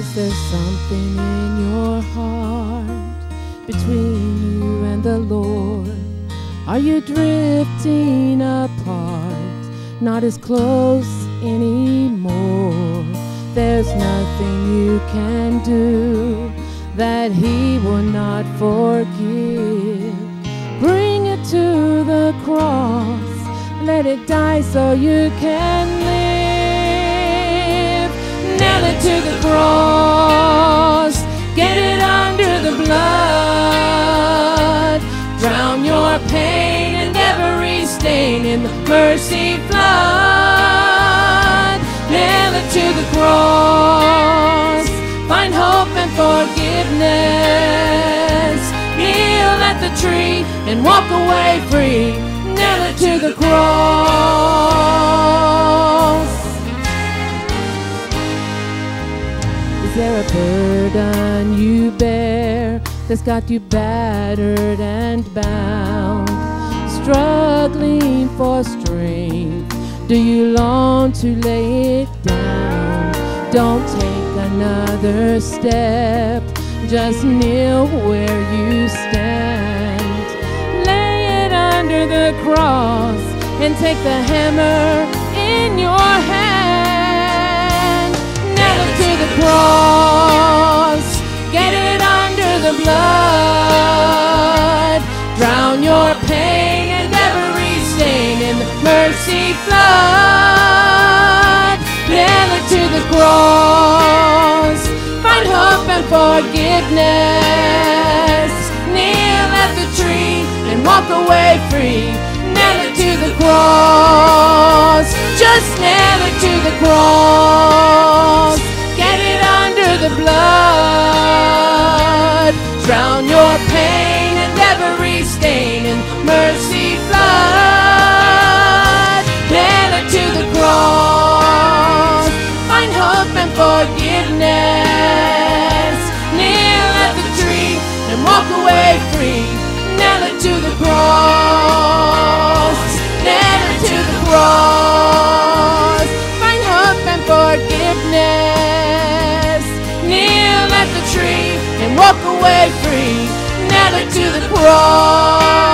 there's something in your heart between you and the Lord? Are you drifting apart, not as close anymore? There's nothing you can do that He will not forgive. Bring it to the cross, let it die so you can live. Nail it to the cross, get it under the blood. Drown your pain and every stain in the mercy flood. Nail it to the cross, find hope and forgiveness. Kneel at the tree and walk away free. Nail it to the cross. Is there a burden you bear that's got you battered and bound, struggling for strength? Do you long to lay it down? Don't take another step, just kneel where you stand. Lay it under the cross and take the hammer in your hand. Nail it to the cross, get it under the blood. Drown your pain and every stain in the mercy flood. Nail it to the cross, find hope and forgiveness. Kneel at the tree and walk away free. Nail it to the cross, just nail it to the cross. Get it under the blood. Drown your pain and every stain in mercy flood. Nail it to the cross, find hope and forgiveness. Kneel at the tree and walk away free. Nail it to the cross, nail it to the cross, find hope and forgiveness. Kneel at the tree and walk away free. Nail it to the cross.